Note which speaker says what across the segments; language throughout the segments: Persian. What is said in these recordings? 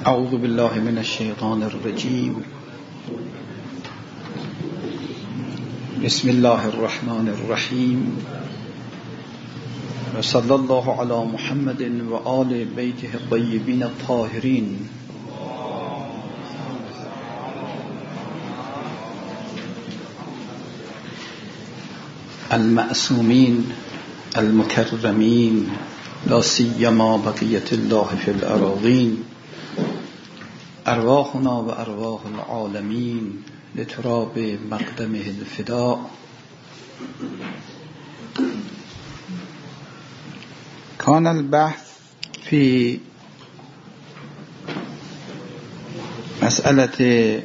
Speaker 1: اعوذ بالله من الشیطان الرجیم. بسم الله الرحمن الرحیم و صلی الله علی محمد و آل بیته الطیبین الطاهرین. المعصومین المکرمین لا سیما بقیة الله فی الأراضین. ارواحنا و ارواح العالمین لتراب مقدمه الفداء. كان البحث في مسألة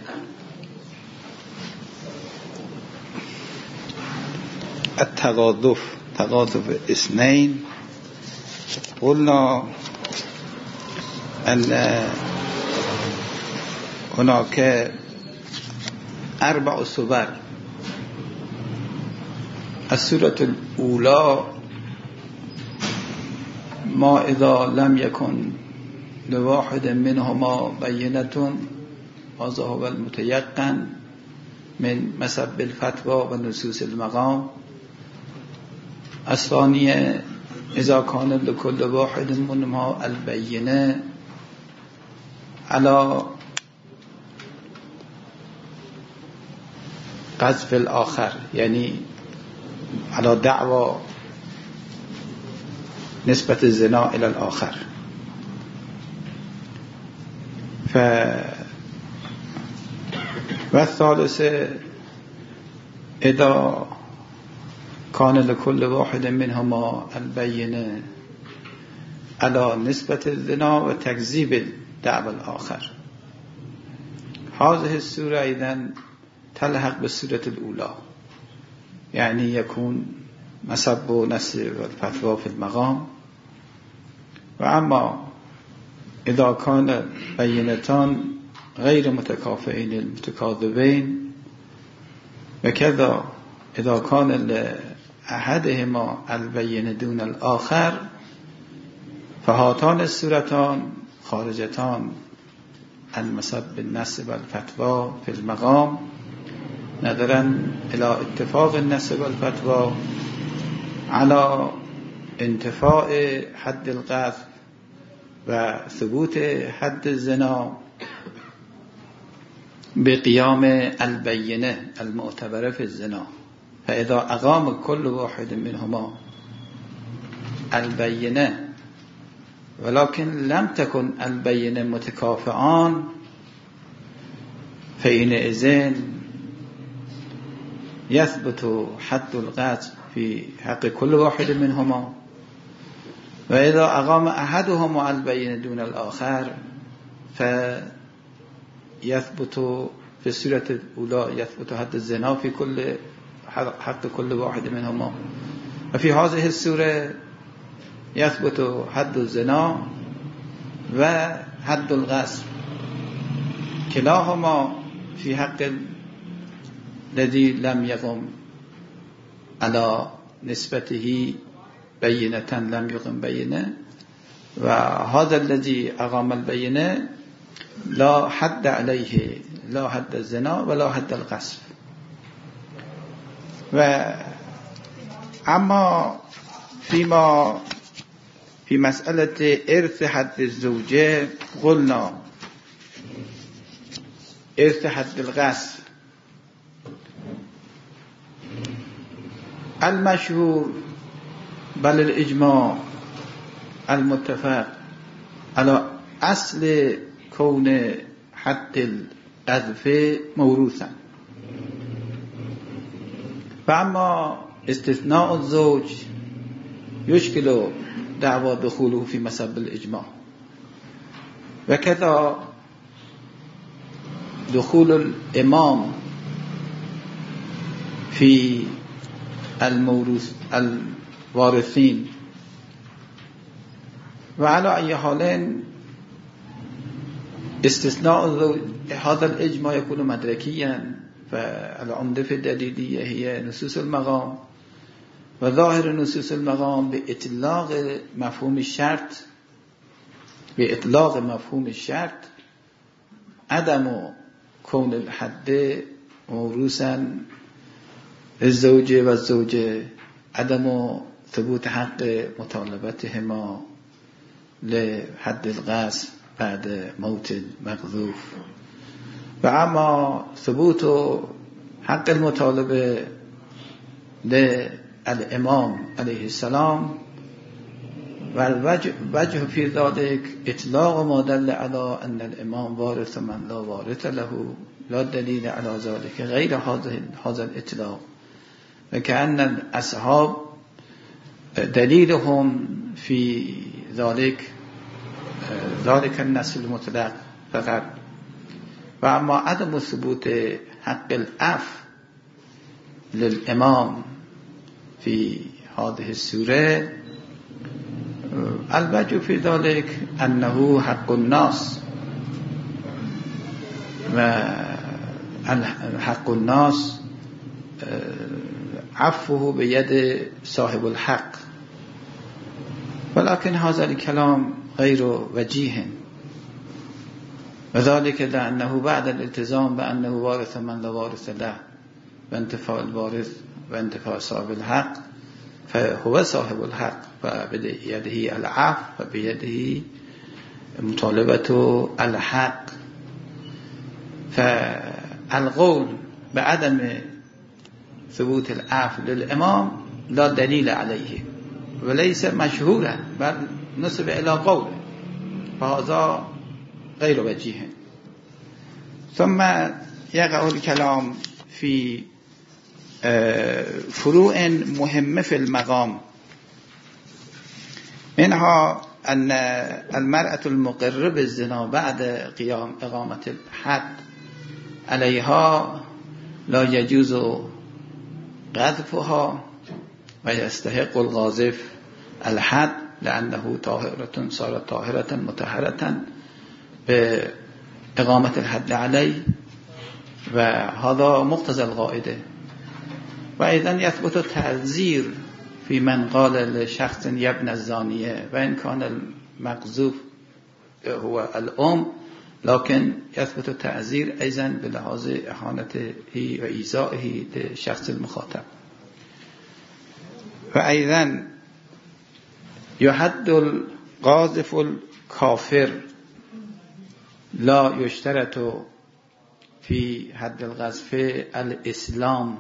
Speaker 1: تقاذف اثنين. قلنا أن هناك 4 صور. السورة الأولى ما إذا لم يكن لواحد منهما بينة هذا هو المتيقن من مسب الفتوى ونصوص المقام. الثانية إذا كان لكل واحد منهما البينة على قذف الآخر، يعني على دعوى نسبة الزنا إلى الآخر. والثالثة إذا كان لكل واحد منهما البينة على نسبة الزنا وتكذيب دعوى الآخر. هذه السورة إذن تلحق بالسورة الأولى، يعني يكون مسب ونسب والفتوى في المقام. وأما إذا كان بينتان غير متكافئين المتكاذبين، وكذا إذا كان لأحدهما البينة دون الآخر، فهاتان السورتان خارجتان عن مسب النسب والفتوى في المقام، نظرا إلى اتفاق النسب والفتوى على انتفاء حد القذف وثبوت حد الزنا بقيام البينة المعتبرة في الزنا. فإذا أقام كل واحد منهما البينة ولكن لم تكن البينة متكافئان، فحينئذ يثبت حد القذف في حق كل واحد منهما. وإذا أقام أحدهما البينة دون الآخر فيثبت في السورة الأولى يثبت حد الزنا في كل حق كل واحد منهما، وفي هذه السورة يثبت حد الزنا وحد الغصب، كلاهما في حق الذي لم يقم على نسبته بينة لم يقم بينة، وهذا الذي أقام البينة لا حد عليه، لا حد الزنا ولا حد القذف. أما في مسألة إرث حد الزوجة قلنا إرث حد القذف المشهور بل الإجماع المتفق على أصل كون حد القذف موروثا. فأما استثناء الزوج يشكل دعوى دخوله في مسب الإجماع، وكذا دخول الإمام في الوارثين. وعلى أي حال استثناء هذا الإجماع يكون مدركيا، فالعمدة في الدليلية هي نصوص المقام، وظاهر نصوص المقام بإطلاق مفهوم الشرط عدم كون الحد موروثا الزوج والزوجة، عدم ثبوت حق مطالبتهما لحد القذف بعد موت المقذوف، و اما ثبوت حق المطالبه للامام عليه السلام والوجه في ذلك اطلاق ما دل على ان الامام وارث من لا وارث له، لا دليل على ذلك غير هذا الاطلاق، وكأن الأصحاب دليلهم في ذلك النص المطلق فقط. و اما عدم ثبوت حق العفو للإمام في هذه السورة، الوجه في ذلك أنه حق الناس، و حق الناس عفوه بيد صاحب الحق، ولكن هذا الكلام غير وجيه، وذلك لأنه بعد الالتزام بأنه وارث من لا وارث له وانتفاء الوارث وانتفاء صاحب الحق، فهو صاحب الحق وبيده العفو وبيده مطالبة الحق. فالقول بعدم ثبوت العفو للإمام لا دليل عليه وليس مشهورا، بل نسب إلى قوله، فهذا غير وجيه. ثم يقع الكلام في فروع مهمة في المقام، منها أن المرأة المقرة بالزنا بعد قيام إقامة الحد عليها لا يجوز قذفها ويستحق القاذف الحد، لأنه طاهرة صارت طاهرة مطهرة بإقامة الحد عليه، وهذا مقتضى القاعدة. وأيضا يثبت التعذير في من قال لشخص يا ابن الزانية، وإن كان المقذوف هو الأم، لكن يثبت التعذير أيضا بلحاظ إهانته وإيذائه لشخص المخاطب. وأيضا يحد القاذف الكافر، لا يشترط في حد القذف الإسلام،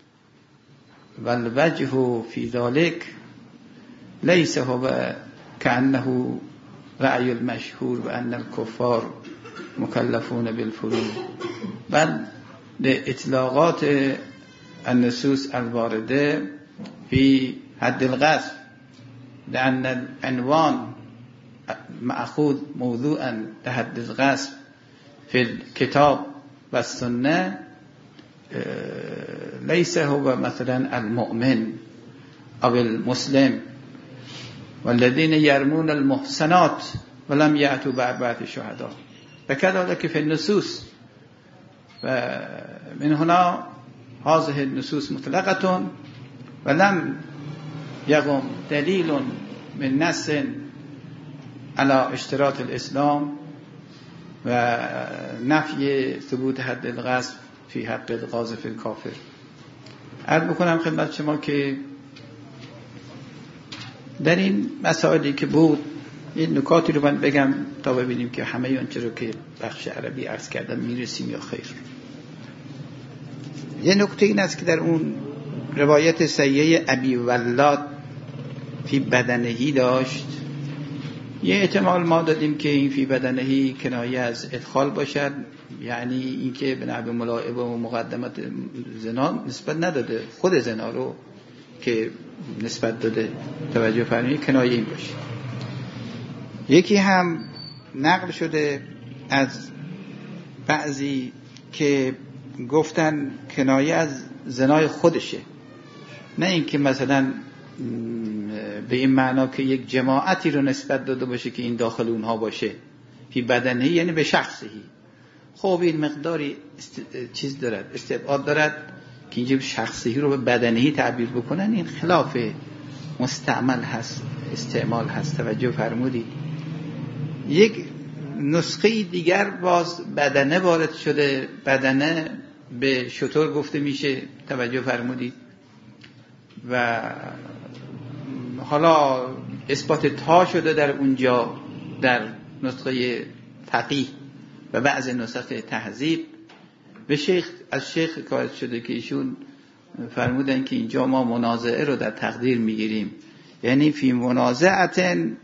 Speaker 1: والوجه في ذلك ليس هو كأنه رأي المشهور بأن الكفار مكلفون بالفروض، بل لإطلاقات النصوص الواردة في حد القذف، لأن العنوان مأخوذ موضوعا لحد القذف في الكتاب والسنة ليس هو مثلا المؤمن أو المسلم، والذين يرمون المحصنات ولم يأتوا بأربعة شهداء، وكذلك في النصوص. من هنا هذه النصوص مطلقة، ولم يقم دليل من نص على اشتراط الإسلام ونفي ثبوت حد القذف في حق القاذف الكافر. عرض بکنم خدمت شما که در این مسائلی که بود این نکاتی رو من بگم تا ببینیم که همه اونچه رو که بخش عربی عرض کردم میرسیم یا خیر. یه نکته این است که در اون روایت صحیحه ابی ولاد فی بدنهی داشت، یه احتمال ما دادیم که این فی بدنهی کنایه از ادخال باشد، یعنی اینکه به نحو ملاعبه و مقدمت زنا نسبت نداده، خود زنا رو که نسبت داده، توجه فرمایید، کنایه این باشه. یکی هم نقل شده از بعضی که گفتن کنایه از زنای خودشه، نه اینکه مثلا به این معنا که یک جماعتی رو نسبت داده باشه که این داخل اونها باشه. فی بدنهی یعنی به شخصی. خب این مقداری چیز دارد، استبعاد دارد که اینجا شخصی رو به بدنهی تعبیر بکنن، این خلاف مستعمل هست، استعمال هست. توجه فرمودید. یک نسخه دیگر باز بدنه وارد شده. بدنه به شتر گفته میشه، توجه فرمودید. و حالا اثبات تا شده در اونجا در نسخه فقیه و بعض نسخ تهذیب. به از شیخ حکایت شده که ایشون فرمودن که اینجا ما منازعه رو در تقدیر میگیریم، یعنی فی منازعتن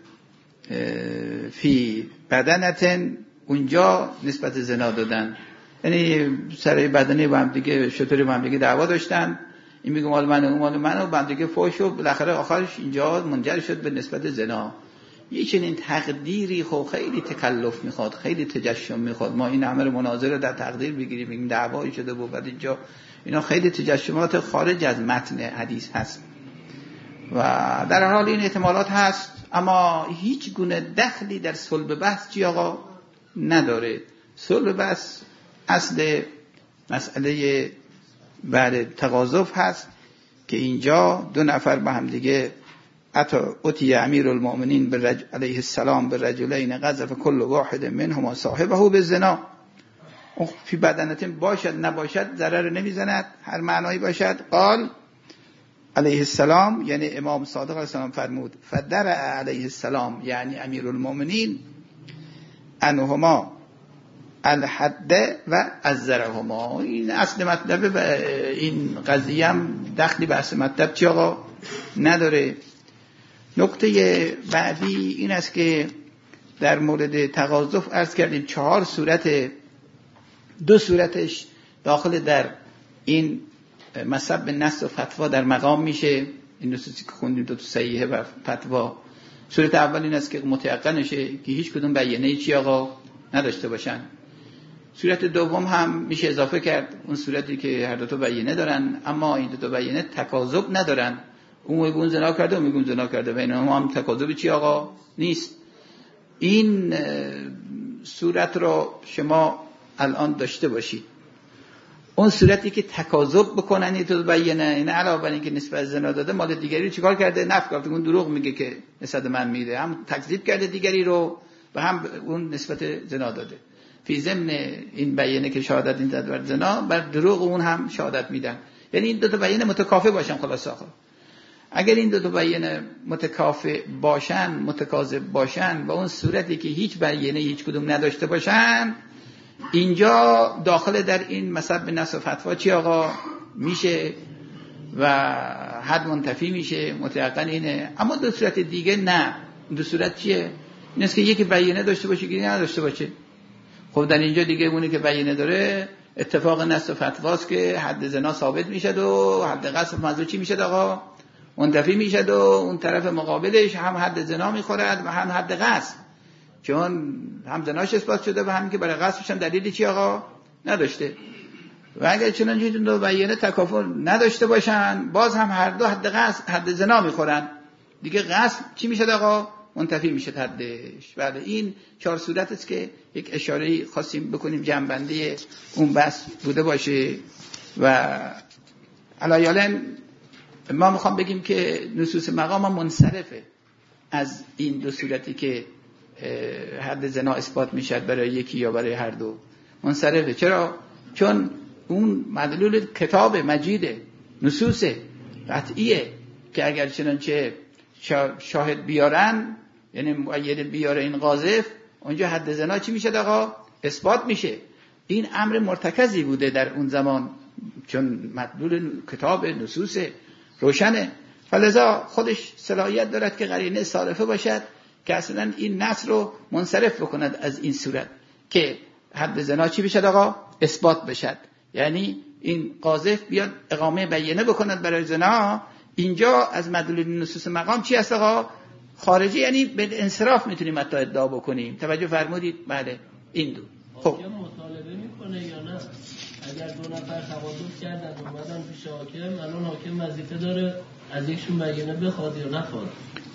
Speaker 1: فی بدنتن، اونجا نسبت زنا دادن، یعنی سر بدنه با هم دیگه شطوری با هم دیگه دعوا داشتن، این میگه مال منه اون مال منه و با هم دیگه فحش و بالاخره آخرش اینجا منجر شد به نسبت زنا. یه چنین تقدیری خب خیلی تکلف میخواد، خیلی تجشم میخواد. ما این امر مناظره در تقدیر بگیریم بگیم دعوایی شده بود بعد اینجا، اینا خیلی تجشمات خارج از متن حدیث هست و در حال این احتمالات هست، اما هیچ گونه دخلی در صلب بحث چی آقا نداره. صلب بحث اصل مسئله بعد تقاذف هست که اینجا دو نفر با هم دیگه اتی امیر المؤمنین علیه السلام به رجلین قذف کل واحد منهما صاحبه بالزنا. فی بدنتین باشد نباشد ضرر نمیزند، هر معنایی باشد. قال علیه السلام، یعنی امام صادق علیه السلام فرمود فدرع علیه السلام یعنی امیر المؤمنین انهما الحد و ازرهما. این اصل مطلب و این قضیه هم دخلی به اصل مطلب چی آقا نداره. نکته بعدی این است که در مورد تقاذف عرض کردیم 4 صورت، 2 صورتش داخل در این مصب نص و فتوا در مقام میشه. این نصوصی که خوندیم 2 صحیحه و فتوا. صورت اول این است که متيقنشه که هیچ کدوم بیانه چی آقا نداشته باشن. صورت دوم هم میشه اضافه کرد اون صورتی که هر دو تا بیانه دارن اما این 2 تا بیانه تکاذب ندارن، اون میگون زنا کرده اون میگون زنا کرده، بین اونها هم تکاذب چی آقا نیست. این صورت رو شما الان داشته باشید. اون صورتی که تکاذب بکنن این تو بیانه، این علاوه بر اینکه نسبت زنا داده مال دیگری رو چیکار کرده؟ نفی کرده، اون دروغ میگه که نسبت من میده، هم تکذیب کرده دیگری رو و هم اون نسبت زنا داده. فی ضمن این بیانه که شهادت این داد بر زنا، بر دروغ اون هم شهادت میدن. یعنی این 2 تا بیانه متکافئ باشن. خلاص آخر اگر این 2 تا بیانه متکافئ باشن، متکاذب باشن و اون صورتی که هیچ بیانه هیچ کدوم نداشته باشن، اینجا داخل در این مصب نص و فتوا چی آقا میشه و حد منتفی میشه، متيقن اینه. اما 2 صورت دیگه نه. 2 صورت چیه؟ این است که یکی بیانه داشته باشه که نداشته باشه. خب در اینجا دیگه اونی که بیانه داره اتفاق نص و فتواست که حد زنا ثابت میشه و حد قذف موضوع چی میشه آقا منتفی میشه و اون طرف مقابلش هم حد زنا میخورد و هم حد قذف، چون هم زناش اثبات شده و هم که برای قذفش هم دلیلی چی آقا نداشته. و اگر چنانچه این 2 بیانه تکافؤ نداشته باشن باز هم هر دو حد قذف حد زنا میخورن، دیگه قذف چی میشه آقا منتفی میشه حدش. بله این 4 صورت است که یک اشاره خواستیم بکنیم جنبنده اون بحث بوده باشه. و علایالن ما میخوام بگیم که نصوص مقام منصرفه از این 2 صورتی که حد زنا اثبات میشد برای یکی یا برای هر دو منصرفه. چرا؟ چون اون مدلول کتاب مجیده، نصوص قطعیه که اگر چنانچه شاهد بیارن، یعنی مؤید بیاره این قاذف، اونجا حد زنا چی میشه آقا اثبات میشه. این امر مرتکزی بوده در اون زمان چون مدلول کتاب نصوص روشنه، فلذا خودش صلاحیت دارد که قرینه صارفه باشد که اصلا این نص رو منصرف بکند از این صورت که حد زنا چی بشد آقا اثبات بشد. یعنی این قاذف بیاد اقامه بیانه بکند برای زنا، اینجا از مدلول نصوص مقام چی هست آقا خارجی، یعنی به انصراف میتونیم حتی ادعا بکنیم. توجه فرمودید؟ بله این 2. خب
Speaker 2: مطالبه میکنه یا نه؟ اگر 2 نفر تقاضا کردن اومدن پیش حاکم، الان حاکم وظیفه داره از یکشون بیانه بخواد یا نخواد؟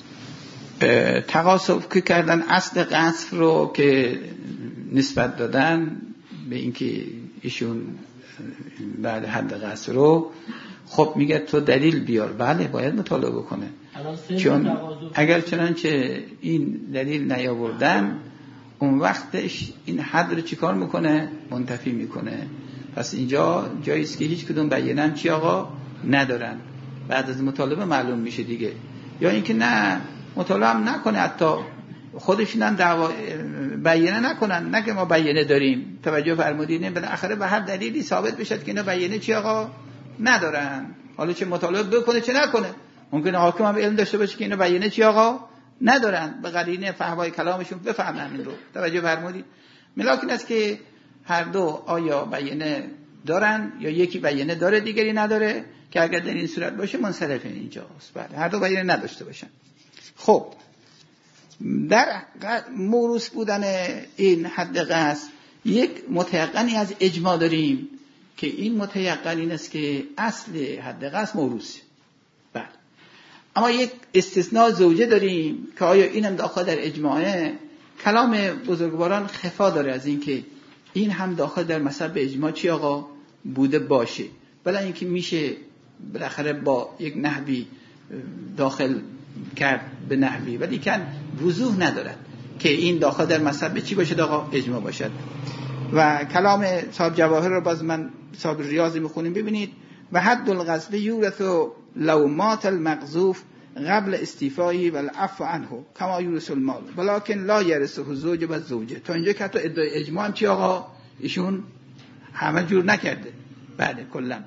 Speaker 1: تقاضا که کردن اصل قذف رو که نسبت دادن به اینکه ایشون بعد حد قذف رو، خب میگه تو دلیل بیار. بله باید مطالبه کنه، چون اگر چنانچه این دلیل نیاوردن اون وقتش این حد رو چیکار میکنه؟ منتفی میکنه. پس اینجا جایی است که هیچ کدوم بیانه هم چی آقا ندارن، بعد از مطالبه معلوم میشه دیگه. یا اینکه نه مطالعه هم نکنه، حتی خودشون هم بیانه نکنن، نه که ما بیانه داریم. توجه فرمودین؟ بالاخره به هر دلیلی ثابت بشه که اینا بیانه چی آقا ندارن. حالا چه مطالعه بکنه چه نکنه، ممکنه حاکم هم علم داشته باشه که اینا بیانه چی آقا ندارن، به قرینه فهمای کلامشون بفهمن این رو. توجه فرمودین؟ ملاک است که هر دو آیا بیانه دارن یا یکی بیانه داره دیگری نداره، که اگر در این صورت باشه منصرف اینجاست. بله، هر دو بیانه نداشته باشن. خب در موروث بودن این حد قصد یک متیقنی از اجماع داریم که این متیقن این است که اصل حد قصد موروثه. بله، اما یک استثناء زوجه داریم که آیا اینم داخل در اجماعه. کلام بزرگواران خفا داره از این که این هم داخل در مصب اجماع چی آقا بوده باشه، بلا اینکه میشه بالاخره با یک نحوی داخل کرد به نحوی، ولی کن وضوح ندارد که این داخل در مصب چی باشه آقا اجماع باشد. و کلام صاحب جواهر رو باز من صاحب ریاضی میخونیم، ببینید: و حد القذف یورث لو مات المقذوف قبل استیفایی و العفو عنه کما یورث المال ولکن لا یرثه الزوج و الزوجه. تا اینجا که حتی ادعای اجماع هم چی آقا ایشون همه جور نکرده. بله، کلا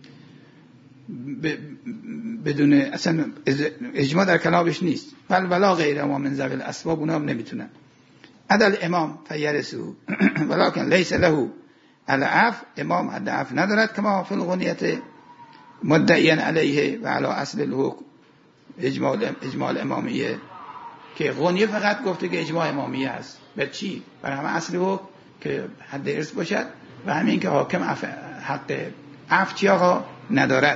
Speaker 1: بدون اصلا اجماع در کلامش نیست. ولا غیر ما من ذوی الاسباب، اونا هم نمیتونن. عدل امام فیرثه ولکن لیس له العفو، امام حد عفو ندارد کما فی الغنیت مدعیان علیه و علی اصل الحکم. اجماع امامیه که غنیه فقط گفته که اجماع امامیه است. به چی؟ برای همه اصل حکم که حد ارث باشد و همین که حاکم حق عفو چی آقا ندارد.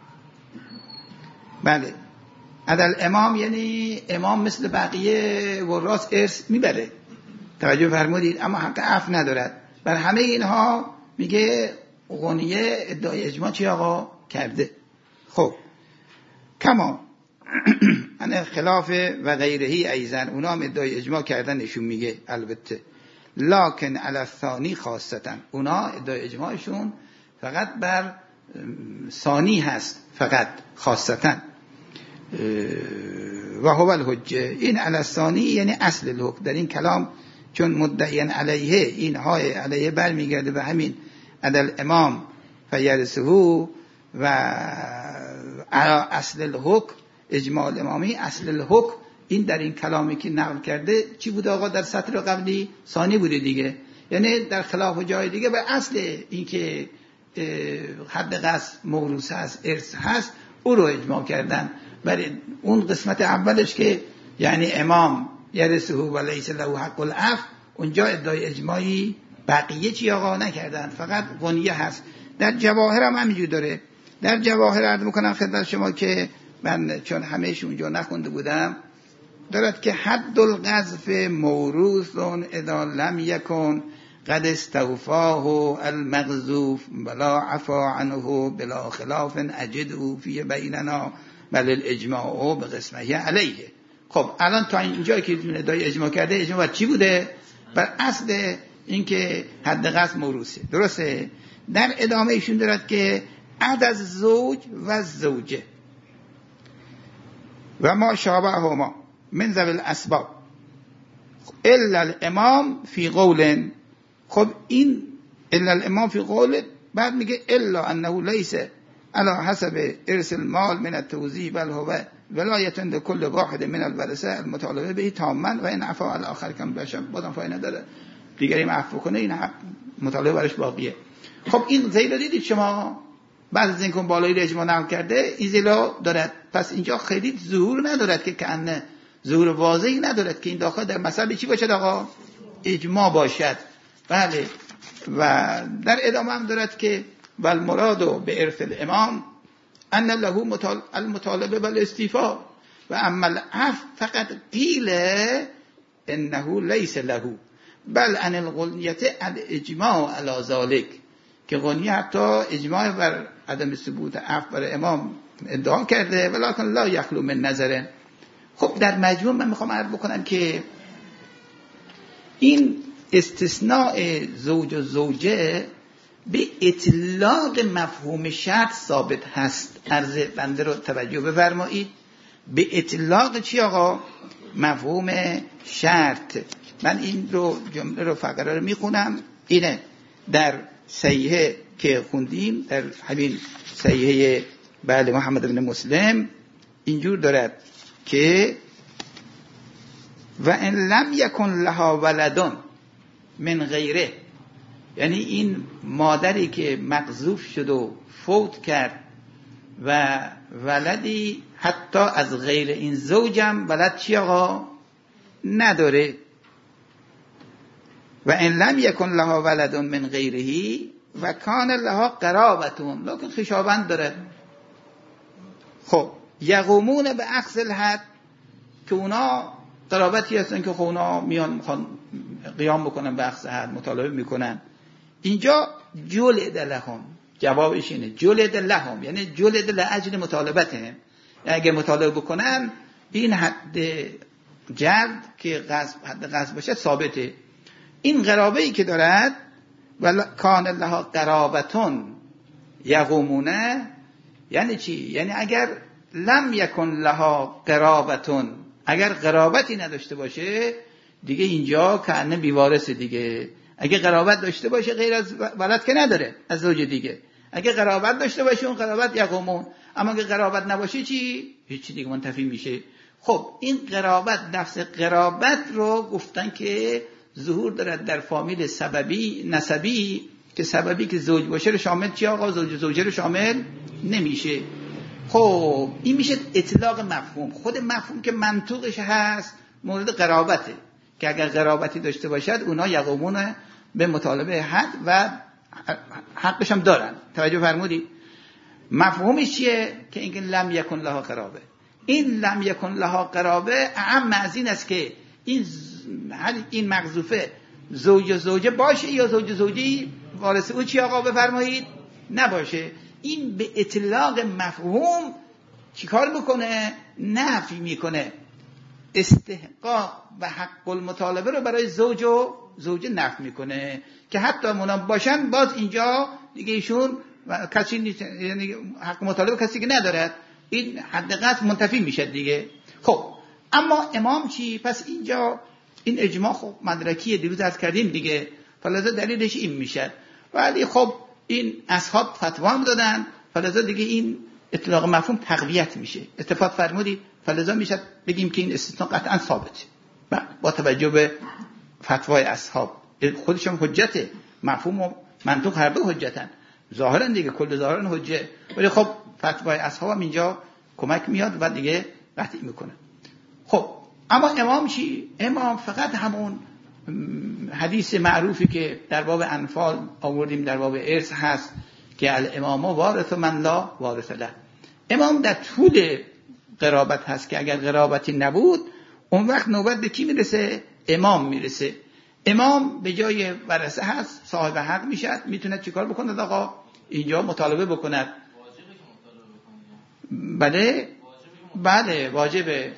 Speaker 1: بله، عدل امام یعنی امام مثل بقیه وراث ارث میبره. توجه فرمودید؟ اما حق عفو ندارد. بر همه اینها میگه غنیه ادعای اجماع چی آقا کرده. خب کما ان خلاف و غیرهی ایزن، اونا هم ادعای اجماع کردن نشون میگه. البته لکن علی الثانی خاصتا، اونا ادعای اجماعشون فقط بر ثانی هست، فقط خاصتا. و هو الحجه، این علی الثانی یعنی اصل الحکم در این کلام، چون مدعیان علیه این های علیه برمیگرده به همین عدل امام فیرثه و اصل الحکم اجماع امامی. اصل الحکم این در این کلامی که نقل کرده چی بود آقا؟ در سطر قبلی ثانی بوده دیگه، یعنی در خلاف جای دیگه به اصل این که حد قصد موروث هست، ارث هست، او رو اجماع کردن. برای اون قسمت اولش که یعنی امام یرثه و لیس له حق العفو، اونجا ادعای اجماعی بقیه چی آقا نکردن، فقط غنیه هست. در جواهر هم همینجور داره. در جواهر عرض میکنم خدمت شما که من چون همهش اونجا نخونده بودم، دارد که حد القذف موروث اذا لم یکن قد استوفاه المقذوف ولا عفا عنه بلا خلاف اجده فی بیننا بل الاجماع به قسمه علیه. خب الان تا اینجا که ادعای اجماع کرده، اجماع بر چی بوده؟ بر اصل اینکه حد قذف موروثه. درسته؟ در ادامه ایشون دارد که عد از زوج و زوجه و ما شابههما من ذوی الاسباب الا الامام فی قول. خب این الا الامام فی قول بعد میگه الا انه لیس على حسب ارث المال من التوزیع بل هو ولایت عند كل واحد من الورثه المطالبه به تاما و این عفا الاخر کم بشه، بازم فایده نداره دیگری عفو کنه، این مطالبه برش باقیه. خب این زیل دیدید شما بعد از اینکه بالایی اجماع نقل کرده این زیلا دارد. پس اینجا خیلی ظهور ندارد که کنه ظهور واضحی ندارد که این داخل در مسئله چی باشد آقا؟ اجماع باشد. بله. و در ادامه هم دارد که والمراد به ارث الامام ان له المطالبه بالاستیفاء و اما العفو فقط قیل انه لیس له بل ان الغنیه الاجماع علی ذلك، که غنیه حتی اجماع بر عدم ثبوت عفو بر امام ادعا کرده ولکن لا یخلو من نظره. خب در مجموع من میخوام عرض بکنم که این استثناء زوج و زوجه به اطلاق مفهوم شرط ثابت هست. عرض بنده رو توجه بفرمایید. به اطلاق چی آقا؟ مفهوم شرط. من این رو جمله رو فقره رو میخونم. اینه در صحیحه که خوندیم، در همین صحیحه بله محمد بن مسلم اینجور دارد که و ان لم یکن لها ولدون من غیره، یعنی این مادری که مقذوف شد و فوت کرد و ولدی حتی از غیر این زوجم ولد چی آقا نداره. و ان لم یکن لها ولدون من غیره و کان لها قرابتون، لکن خویشاوند داره. خب یقومون به اخذ الحد، که اونا قرابتی هستن که خب اونا میخوان قیام بکنن به اخذ حد، مطالبه میکنن. اینجا جلد لهم، جوابش اینه جلد لهم، یعنی جلد لاجل مطالبتهم. اگه مطالبه بکنن این حد جلد که حد غصب باشه ثابته. این قرابه ای که دارد و کان لها قرابتون یقومونه یعنی چی؟ یعنی اگر لم یکن لها قرابتون، اگر قرابتی نداشته باشه دیگه اینجا کأنه بیوارثه دیگه. اگه قرابت داشته باشه غیر از ولد که نداره از زوج دیگه. اگه قرابت داشته باشه اون قرابت یقومون، اما اگه قرابت نباشه چی؟ هیچی دیگه منتفی میشه. خب این قرابت، نفس قرابت رو گفتن که ظهور دارد در فامیل سببی نسبی، که سببی که زوج باشه رو شامل چی آقا؟ زوج و زوجه رو شامل نمیشه. خب این میشه اطلاق مفهوم. خود مفهوم که منطوقش هست مورد قرابته، که اگر قرابتی داشته باشد اونا یقومون به مطالبه حد و حقش هم دارن. توجه فرمودید؟ مفهومش چیه؟ که اینکه لم یکن لها قرابه. این لم یکن لها قرابه اعم از این است که این مقذوفه زوج و زوجه باشه یا زوج و زوجی وارث او چی آقا بفرمایید نباشه. این به اطلاق مفهوم چیکار میکنه؟ نفی میکنه. استحقاق و حق المطالبه رو برای زوج و زوجه نفی میکنه که حتی اونا باشن باز اینجا دیگه ایشون کسی نیست، یعنی حق مطالبه کسی که نداره، این حد قطع منتفی میشه دیگه. خب اما امام چی؟ پس اینجا این اجماع خب مدرکیه، دیروز عرض کردیم دیگه، فلذا دلیلش این میشه. ولی خب این اصحاب فتوا دادن، فلذا دیگه این اطلاق مفهوم تقویت میشه. اتفاق فرمودید؟ فلذا میشه بگیم که این استثناء قطعا ثابته با توجه به فتوای اصحاب. خودشون حجته، مفهوم و منطق هر دو حجتن، ظاهرا دیگه کل ظاهرا حجه، ولی خب فتوای اصحاب هم اینجا کمک میاد و دیگه قطعی میکنه. خب اما امام چی؟ امام فقط همون حدیث معروفی که در باب انفال آوردیم در باب ارث هست که الامام وارث من لا وارث له. امام در طول قرابت هست که اگر قرابتی نبود اون وقت نوبت به کی میرسه؟ امام میرسه. امام به جای ورثه هست، صاحب حق میشه، میتونه چیکار بکنه آقا؟ اینجا مطالبه بکند. بله واجبه،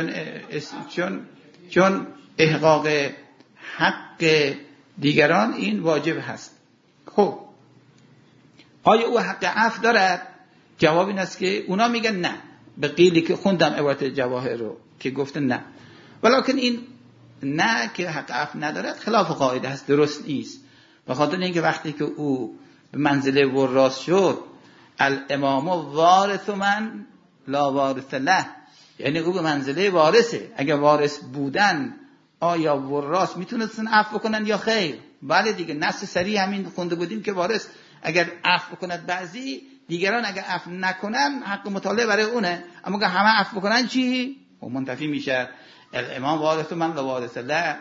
Speaker 1: چون احقاق حق دیگران این واجب هست. خب آیا او حق عفو دارد؟ جواب این است که اونا میگن نه، به قیلی که خوندم عبارت جواهر رو که گفتن نه، ولیکن این نه که حق عفو ندارد خلاف قاعده هست، درست نیست. به خاطر اینکه وقتی که او به منزله وراث شد، الامام وارث من لا وارث له، یعنی او به منزله وارثه. اگر وارث بودن آیا وراث میتونستن عفو کنن یا خیر؟ بله دیگه، نص صریح همین خونده بودیم که وارث اگر عفو کند بعضی، دیگران اگر عفو نکنن حق مطالعه برای اونه، اما اگر همه عفو کنن چی؟ و منتفی میشه. الامام وارث من لا وارث له.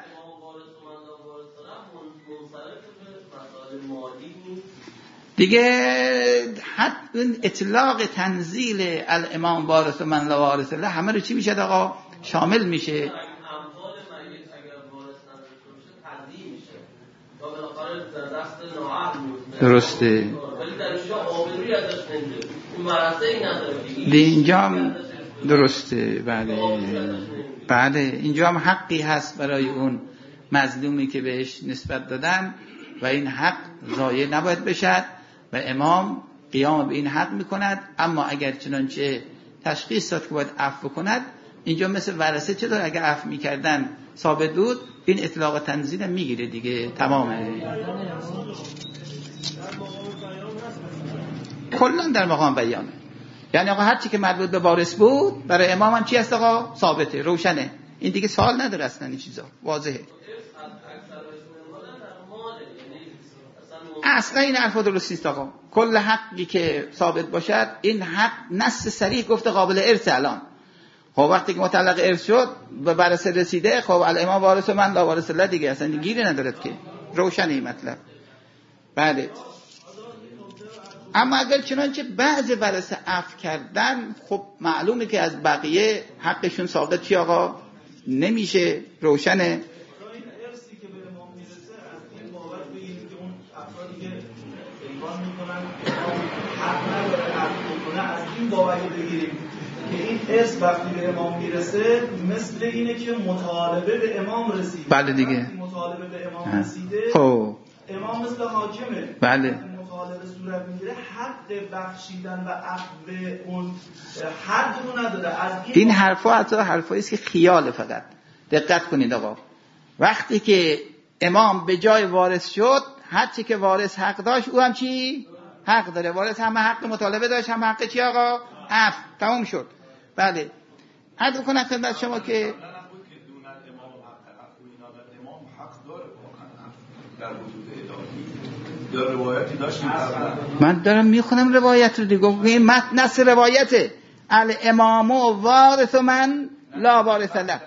Speaker 1: دیگه حتی اطلاق تنزیل الامام وارث من لا وارث له همه رو چی میشه آقا؟ شامل میشه. درسته. اینجا درسته. بله اینجا هم حقی هست برای اون مظلومی که بهش نسبت دادن و این حق ضایع نباید بشد و امام قیام به این حق میکند. اما اگر چنانچه تشخیص داد که باید عفو کند، اینجا مثل ورثه چطور اگر عفو میکردن ثابت بود، این اطلاق تنزیل میگیره دیگه، تمامه. کلا در مقام بیانه. یعنی آقا هر چی که مربوط به وارث بود برای امام هم چی هست آقا؟ ثابته، روشنه. این دیگه سوال نداره اصلا، این چیزا واضحه. اصلا این حرف درست نیست آقا. کل حقی که ثابت باشد، این حق نص صریح گفته قابل ارث. الان خب وقتی که مطلق ارث شد به ورثه رسیده، خب الامام وارث و من لا وارث له دیگه، اصلا گیری ندارد که، روشنه این مطلب. بله. اما اگر چنانچه بعض ورثه عفو کردن، خب معلومه که از بقیه حقشون ثابت چی آقا نمیشه، روشنه.
Speaker 3: از این باوری بگیریم که این ارث وقتی به امام میرسه مثل اینه که مطالبه به امام رسیده.
Speaker 1: بله دیگه.
Speaker 3: مطالبه به امام رسیده.
Speaker 1: خب
Speaker 3: امام مثل حاکمه.
Speaker 1: بله.
Speaker 3: مطالبه صورت میگیره، حق بخشیدن و عفو اون حد رو نداره. از
Speaker 1: این حرفا حتی حرفایی است که خیال. فقط دقت کنید آقا، وقتی که امام به جای وارث شد، هر چی که وارث حق داشت او هم چی؟ حق داره. وارث هم حق مطالبه داشت، هم حق چی آقا؟ عفو. تمام شد. بله. عرض کنم خدمت شما که من دارم میخونم روایت رو دیگه، این متن نص روایته. الامام وارث من لا وارث له.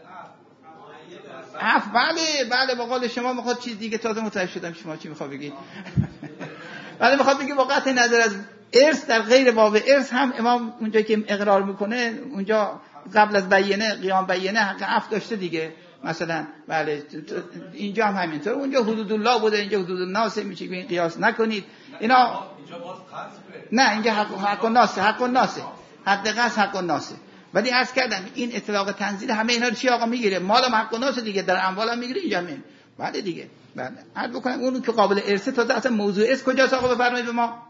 Speaker 1: عفو. بله به قول شما میخواد چیز دیگه، تازه متوجه شدم شما چی میخواد بگید. بله میخواد بگه واقعا نظر از ارث در غیر باب ارث هم امام اونجا که اقرار میکنه، اونجا قبل از بیانه قیام بیانه حق عفو داشته دیگه. مثلا بله اینجا هم همینطور، اونجا حدود الله بوده، اینجا حدود الناس، میشه که این قیاس نکنید اینا.
Speaker 4: اینجا باز
Speaker 1: نه اینجا حق الناس حد قصد حق الناس. ولی عرض کردم این اطلاق تنزیل همه اینا رو چی آقا میگیره؟ مال حق الناس دیگه، در اموال هم میگیره اینجا. بله دیگه. بله عرض بکنم اون که قابل ارثه، تا اصلا موضوع ارث کجاست آقا؟ بفرمایید به ما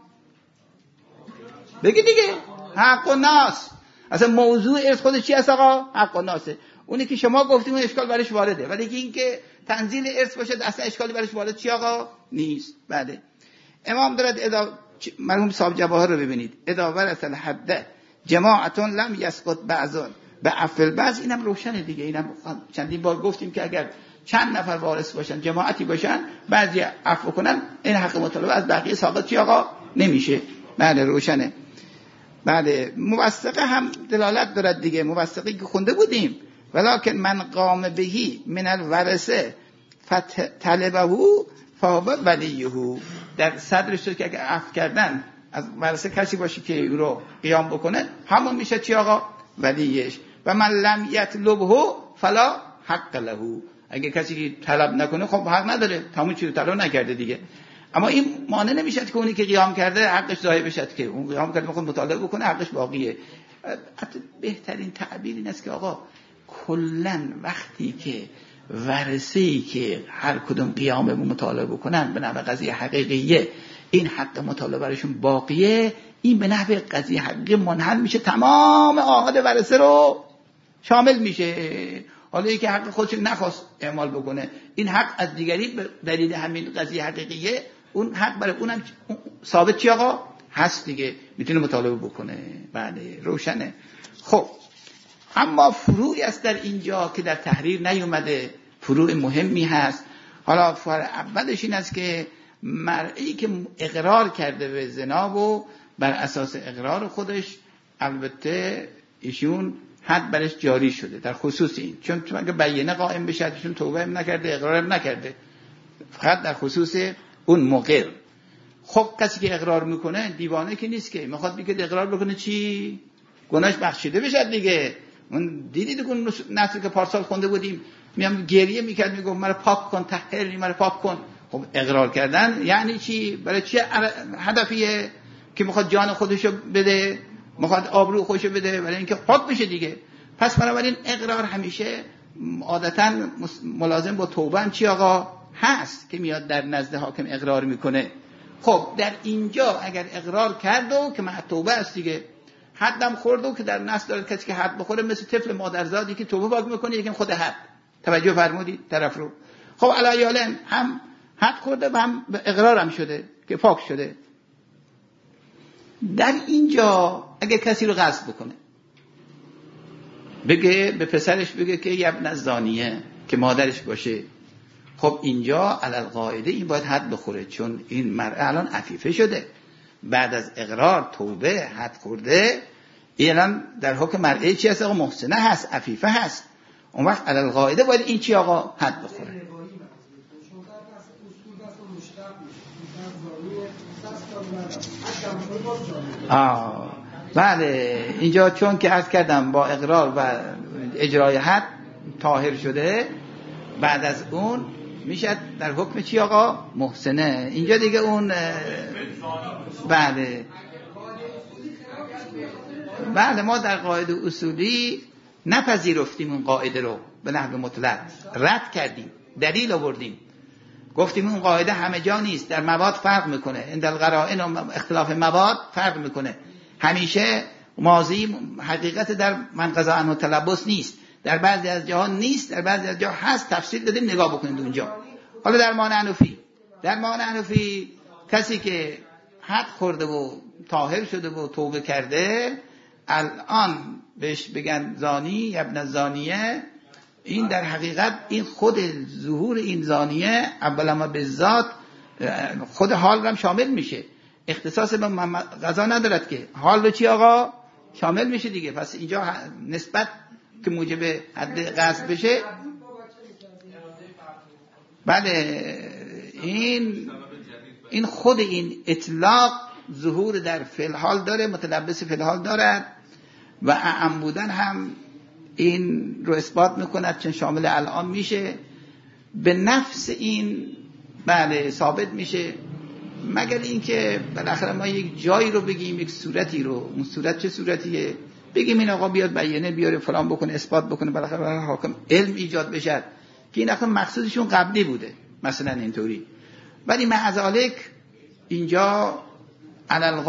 Speaker 1: بگید دیگه. حق الناس اصلا موضوع ارث خودش چی است آقا؟ حق الناسه. اونی که شما گفتیم اون اشکال برش وارده، ولی این که تنزیل ارث باشه اصلا اشکالی برش وارد چی آقا نیست. بله. امام دارد مرحوم صاحب جواهر رو ببینید، اداورت الحد جماعتون لم یسقط بعضون به عفل بعض. اینم روشنه دیگه. اینم چندین بار گفتیم که اگر چند نفر وارث باشن، جماعتی باشن، بعضی عفو کنن، این حق مطالبه از بقیه ساقط چی آقا نمیشه. بله روشنه. بله موثقه هم دلالت دارد دیگه، موثقی که خونده بودیم، ولکن من قام بهی من الورثه فطلبه فهو ولیه. در صدرش که اگه عفو کردن از ورثه کسی باشه که او رو قیام بکنه، همون میشه چی آقا؟ ولیش. و من لم یطلبه فلا حق له. اگه کسی که طلب نکنه خب حق نداره، تموم چیزو طلب نکرده دیگه. اما این مانع نمیشه که اونی که قیام کرده حقش ضایع بشه، که اون قیام کرده میخواد مطالبه بکنه حقش باقیه. بهترین تعبیر این است که آقا کلا وقتی که ورثه‌ای که هر کدوم قیام به مطالبه بکنن به نحو قضیه حقیقیه، این حق مطالبه براشون باقیه، این به نحو قضیه حقیقی منحل میشه، تمام آحاد ورثه رو شامل میشه. حالا یکی حق خودش نخواست اعمال بکنه، این حق از دیگری به دلیل همین قضیه حقیقیه، اون حق برای اونم ثابت چی آقا هست دیگه، میتونه مطالبه بکنه. بله روشنه. خب اما فروعی است در اینجا که در تحریر نیومده، فروع مهمی هست. حالا فرع اولش این است که مرئی که اقرار کرده به زنا و بر اساس اقرار خودش البته ایشون حد برش جاری شده در خصوص این، چون اگه بیانه قائم بشه ایشون توبه هم نکرده، اقرار هم نکرده، فقط در خصوص اون مقر. خب کسی که اقرار میکنه دیوانه که نیست که میخواد بگه اقرار بکنه چی؟ گناهش بخشیده بشه دیگه. اون دیدید اون نصی که پارسال خونده بودیم، میام گریه میکرد میگفت مرا پاک کن، طهرنی، مرا پاک کن. خب اقرار کردن یعنی چی؟ برای چی هدفیه؟ که میخواد جان خودشو بده، میخواد آبرو خودشو بده، برای اینکه پاک بشه دیگه. پس بنابراین اقرار همیشه عادتا ملازم با توبه هم چی آقا هست که میاد در نزد حاکم اقرار میکنه. خب در اینجا اگر اقرار کرد و که مع توبه است دیگه، حدم خورد و که در نص داره کسی که حد بخوره مثل طفل مادرزادی که توبه باز میکنه یکم خود حد. توجه فرمودید طرف رو؟ خب علایالن هم حد خورده و هم اقرار هم شده که پاک شده. در اینجا اگر کسی رو غصب بکنه، بگه به پسرش بگه که یبن الزانیه که مادرش باشه، خب اینجا علل قاعده این باید حد بخوره، چون این مرأه الان عفیفه شده، بعد از اقرار توبه حد خورده، الان در حکم مرأه چی هست آقا؟ محسنه هست، عفیفه هست. اون وقت علل قاعده باید این چی آقا؟ حد بخوره. بله اینجا چون که عرض کردم با اقرار و اجرای حد طاهر شده، بعد از اون میشه در حکم چی آقا؟ محسنه. اینجا دیگه اون بله ما در قاعده اصولی نپذیرفتیم اون قاعده رو به نحو مطلق، رد کردیم، دلیل آوردیم، گفتیم اون قاعده همه جا نیست، در مواد فرق میکنه، عند القرائن و اختلاف مواد فرق میکنه، همیشه ماضی حقیقت در من قضا عنه تلبس نیست، در بعضی از جاها نیست، در بعضی از جاها هست، تفصیل دادیم نگاه بکنید اونجا. حالا در معنی حنفی کسی که حد خورده و طاهر شده و توبه کرده، الان بهش بگن زانی ابن الزانیه، این در حقیقت این خود ظهور این زانیه اولا ما به ذات خود حال هم شامل میشه، اختصاص به قضا ندارد که حال رو چی آقا شامل میشه دیگه. پس اینجا نسبت که موجب حد قصد بشه، بله این خود این اطلاق ظهور در فعل حال داره، متلبس فعل حال دارد و اعم بودن هم این رو اثبات میکند چون شامل الان میشه، به نفس این بله ثابت میشه، مگر اینکه بالاخره ما یک جایی رو بگیم، یک صورتی رو، اون صورت چه صورتیه، بگیم این آقا بیاد بیانه بیاره فلان بکنه اثبات بکنه، بالاخره حاکم علم ایجاد بشه که این اصلا مقصودشون قبلی بوده مثلا اینطوری. ولی معذالک اینجا علل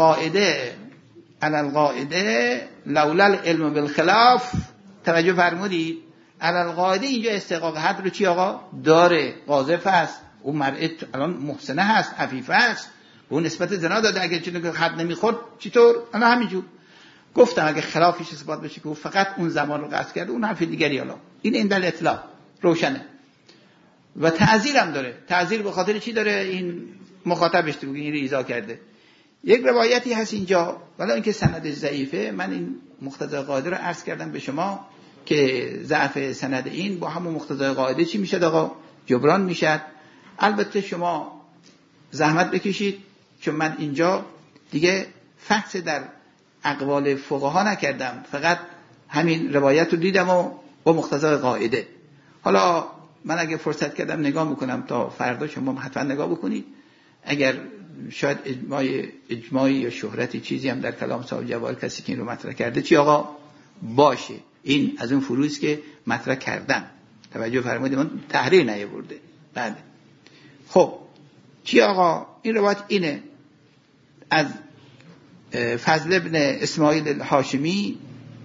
Speaker 1: قاعده لولا العلم بالخلاف، توجه فرمودید، علل قاعده اینجا استحقاق حد رو چی آقا داره، قاذف است، اون مرأة الان محسنه هست، عفیفه است، اون نسبت زنا داده، اگر چون که حد نمیخورد چطور؟ انا همینجور گفتم اگه خلافش اثبات بشه که فقط اون زمان رو قصد کرده، اون حرف دیگری. حالا این اندل اطلاق روشنه و تعذیر هم داره. تعذیر به خاطر چی داره؟ این مخاطبش تو این ایذا کرده. یک روایتی هست اینجا، ولی اینکه سندش ضعیفه، من این مقتضای قاعده رو عرض کردم به شما که ضعف سند این با همون مقتضای قاعده چی میشه آقا؟ جبران میشه. البته شما زحمت بکشید، چون من اینجا دیگه فحص در اقوال فقها نکردم، فقط همین روایت رو دیدم و با مقتضای قاعده. حالا من اگه فرصت کردم نگاه میکنم، تا فردا شما حتما نگاه بکنید، اگر شاید اجماعی یا شهرتی چیزی هم در کلام صاحب جواهر کسی که این رو مطرح کرده چی آقا باشه، این از اون فروض که مطرح کردن، توجه فرمودید، من تحریر نیاورده. بله خب چی آقا؟ این روایت اینه از فضل ابن اسماعیل الهاشمی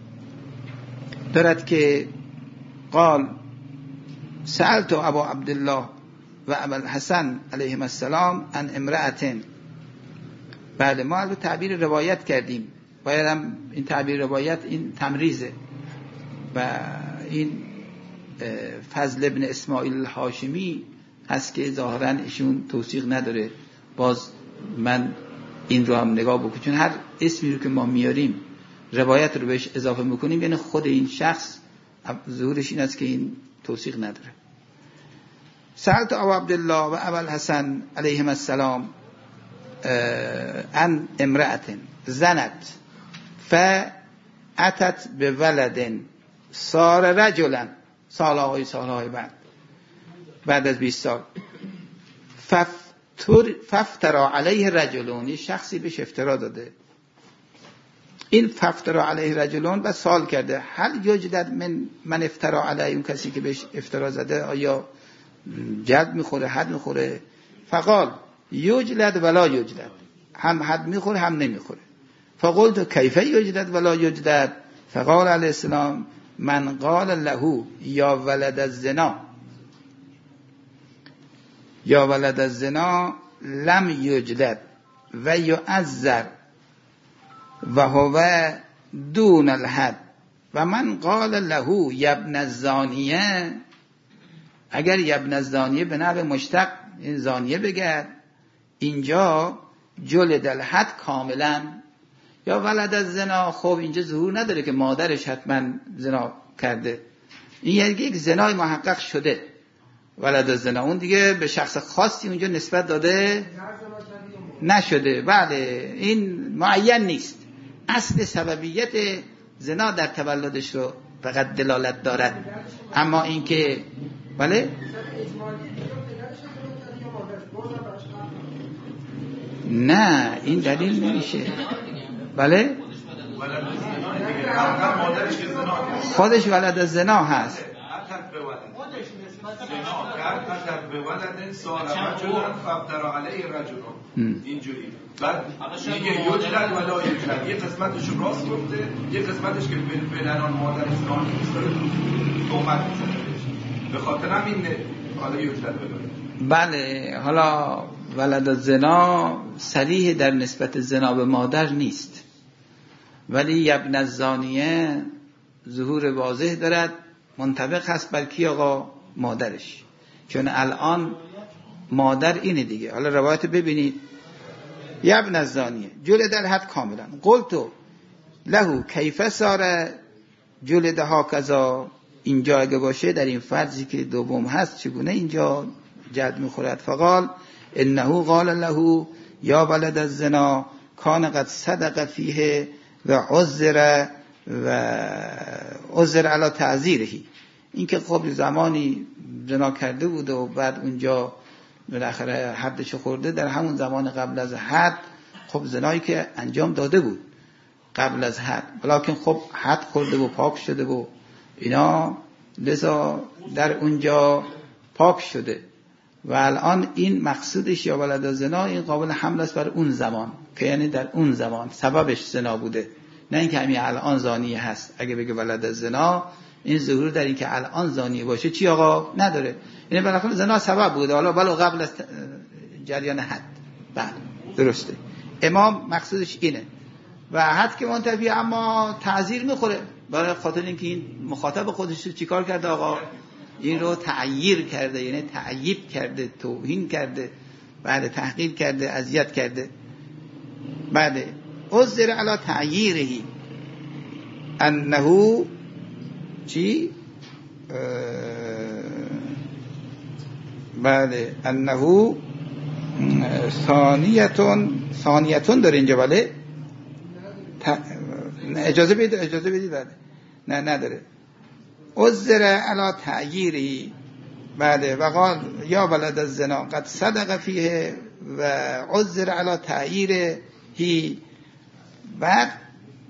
Speaker 1: دارد که قال سألت ابو عبدالله و ابو الحسن علیهم السلام عن امرأة. بله ما البته تعبیر روایت کردیم، باید هم این تعبیر روایت این تمریزه و این فضل ابن اسماعیل الهاشمی هست که ظاهراً ایشون توثیق نداره. باز من این رو هم نگاه بکنم، چون هر اسمی رو که ما میاریم روایت رو بهش اضافه میکنیم، یعنی خود این شخص ظهورش این است که این توثیق نداره. سألت ابو عبدالله و ابو الحسن علیهم السلام عن امرأة زنت فأتت بولد صار رجلا، سالهای بعد از 20 سال، فافترا علیه رجلون، شخصی بهش افترا داده، این فافترا علیه رجلون و سوال کرده هل یوجد من افترا علیه، اون کسی که بهش افترا زده آیا جلد میخوره حد میخوره؟ فقال یوجد ولا یوجد، هم حد میخوره هم نمیخوره. فقلت کیف یوجد ولا یوجد؟ فقال علیه السلام من قال له یا ولد الزنا یا ولد الزنا لم یوجد و یعذر و هو دون الحد و من قال له یبن الزانیه، اگر یبن الزانیه به نحو مشتق این زانیه بگرد اینجا جلد الحد کاملا، یا ولد الزنا خب اینجا ظهور نداره که مادرش حتما زنا کرده، این یعنی یک زنای محقق شده. ولد الزنا اون دیگه به شخص خاصی اونجا نسبت داده نشده، بله این معین نیست. اصل سببیت زنا در تولدش رو فقط دلالت دارد، اما اینکه بله نه این دلیل نمیشه. بله خودش ولد الزنا هست.
Speaker 4: اینجوری بعد میگه یوجد ولا یوجد، یه قسمتش راست گفته یه قسمتش که بلنان مادرش زنا نیست داره تومت میزنه، به خاطر همین حالا یوجد ولا.
Speaker 1: بله حالا ولد الزنا صریح در نسبت زنا به مادر نیست، ولی یبن الزانیه ظهور واضح دارد، منطبق هست بر کی آقا؟ مادرش، چون الان مادر اینه دیگه. حالا روایت ببینید یبن الزانیه جلد الحد کاملا. قلتو له کیف ساره جلد ها کذا، اینجا اگه باشه در این فرضی که دوم هست چگونه اینجا جلد میخورد؟ فقال انه قال له یا ولد الزنا کان قد صدق فیه و عذر علی تعذیره، این که خب زمانی زنا کرده بود و بعد اونجا بالاخره حدش خورده، در همون زمان قبل از حد خب زنایی که انجام داده بود قبل از حد، ولیکن خب حد خورده و پاک شده و اینا، لذا در اونجا پاک شده و الان این مقصودش یا ولد الزنا این قابل حمل است بر اون زمان، که یعنی در اون زمان سببش زنا بوده، نه اینکه همین الان زانی هست. اگه بگه ولد الزنا این ظهور در این که الان زانی باشه چی آقا؟ نداره، یعنی بالاخره زنا سبب بوده، حالا بلو قبل از جریان حد. بله درسته، امام مقصودش اینه و حد که منتفی اما تعذیر میخوره، برای خاطر اینکه این مخاطب خودش رو چیکار کرده آقا؟ این رو تعییر کرده، یعنی تعییب کرده، توهین کرده، بعد تحقیر کرده، اذیت کرده. بعد عذر علی تعییره انه چی؟ بله انه ثانیتون داره اینجا. بله اجازه بدید بله نه نداره. عذر علی تعییره بله وقال یا ولد الزنا قد صدق فیه و عذر علی تعییره. بعد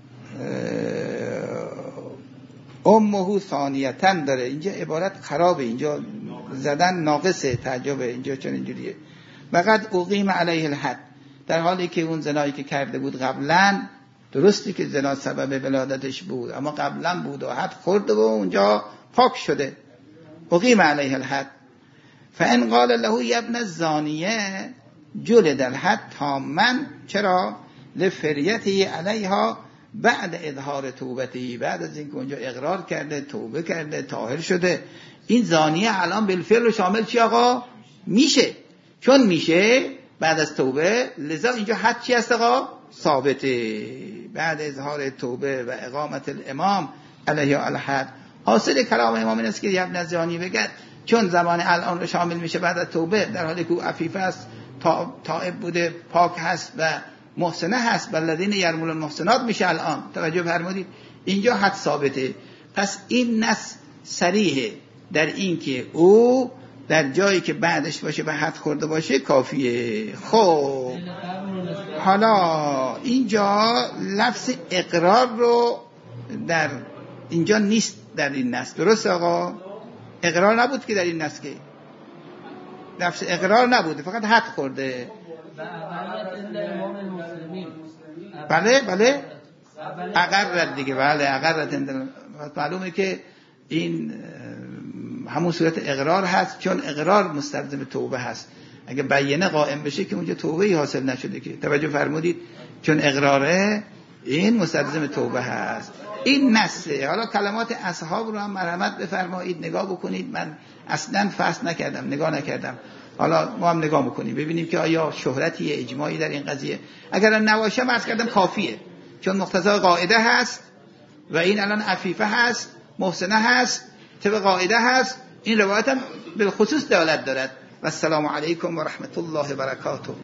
Speaker 1: امه ثانیتن داره، اینجا عبارت خرابه، اینجا زدن ناقصه تعجبه اینجا چون اینجوریه. وقد اقیم علیه الحد، در حالی که اون زنایی که کرده بود قبلا، درستی که زنا سبب ولادتش بود اما قبلا بود و حد خورده و اونجا پاک شده، اقیم علیه الحد. فان قال له یبن الزانیه جلد الحد تاما، چرا؟ لفریته علیها بعد اظهار توبتی، بعد از اینکه اونجا اقرار کرده، توبه کرده، طاهر شده. این زانیه الان بالفعل شامل چی آقا؟ میشه، چون میشه بعد از توبه، لذا اینجا حد چی هست آقا؟ ثابته بعد اظهار توبه و اقامت الامام علیه الحد. حاصل کلام امام این است که یبن الزانی بگد چون زمان الان رو شامل میشه بعد از توبه، در حالی که او عفیف است، تائب بوده، پاک هست و محسنه هست، بلدین یرمون المحسنات میشه الان. توجه فرمودید اینجا حد ثابته. پس این نص صریحه در این که او در جایی که بعدش باشه و حد خورده باشه کافیه. خب حالا اینجا لفظ اقرار رو در اینجا نیست در این نص. درست آقا؟ اقرار نبود که در این نص، که لفظ اقرار نبوده، فقط حد خورده. بله بله اقرت دیگه، بله اقرت. معلومه که این همون صورت اقرار هست، چون اقرار مستلزم توبه هست. اگه بیانه قائم بشه که اونجا توبه‌ای حاصل نشده، که توجه فرمودید، چون اقراره این مستلزم توبه هست. این نصه. حالا کلمات اصحاب رو هم مرحمت بفرمایید نگاه بکنید. من اصلا فصل نکردم، نگاه نکردم. حالا ما هم نگاه بکنیم ببینیم که آیا شهرتی اجماعی در این قضیه. اگر نباشه عرض کردم کافیه، چون مقتضای قاعده هست و این الان عفیفه هست، محسنه هست، طبق قاعده هست. این روایت هم بالخصوص دلالت دارد. و السلام علیکم و رحمت الله و برکاته.